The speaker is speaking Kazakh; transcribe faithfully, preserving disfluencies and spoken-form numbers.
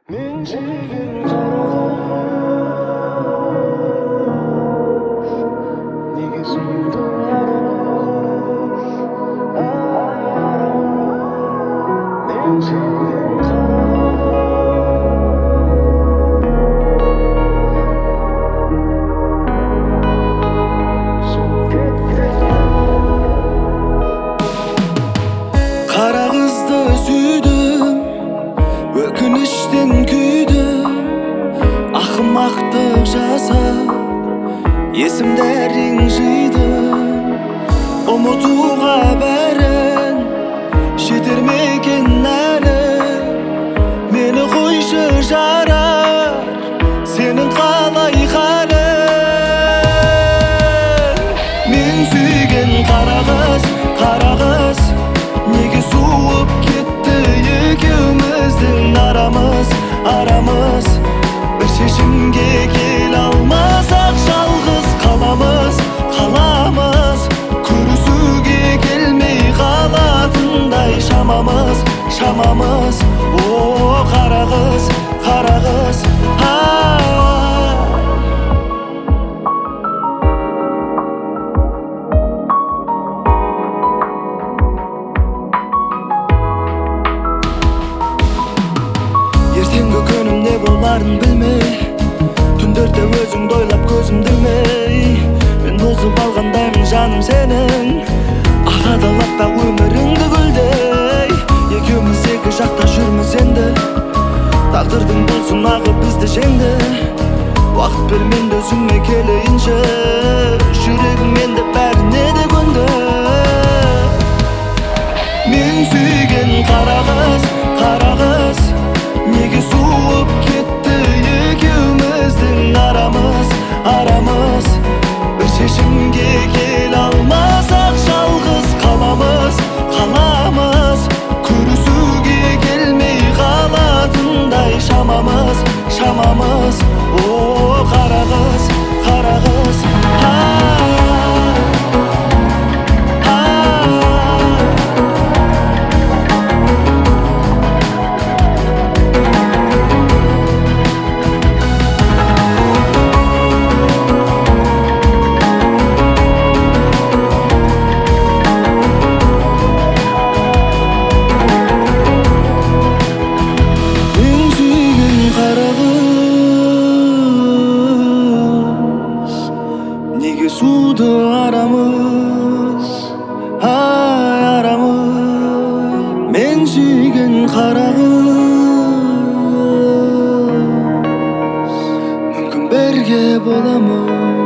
Мен сүйген қара неге сүйдің мен сүйген қара қызды сүйдім, өкініштен күйдім, ақымақтық жасап есімдерін жидым. Ұмытуға бәрін жетер ме екен әлі? Мені қойшы жарар, сенің қалай халің? Мен сүйген қара қыз, қара қыз, неге суып кетті екеуміздің арамыз, арамыз? Бір шешімге келе алмасақ жалғыз қаламыз, қаламыз. Көрісуге келмей қалатындай шамамыз, шамамыз. О, қара қыз, қара қыз, ертеңгі күнім не боларын білмей, түндерде өзіңді ойлап көзімді ілмей, мен бұзып алғандаймын жаным сенің, ағадалап та өміріңді гүлдей. Екеуміз екі жақта жүрміз енді, тағдырдың бұл сынағы бізді жеңді. Уақыт бер менде өзіңе келейінші, жүрегім енді бәріне де көнді. Мен сүйген қара қыз, қара қыз, неге суып кетті екеуміздің арамыз, арамыз? Бір шешімге келе алмасақ жалғыз қаламыз, қаламыз. Көрісуге келмей қалатындай шамамыз, шамамыз. О, қара қыз, қара қыз, неге суды арамыз, ай арамыз? Мен сүйген қара қыз, мүмкін бірге боламыз.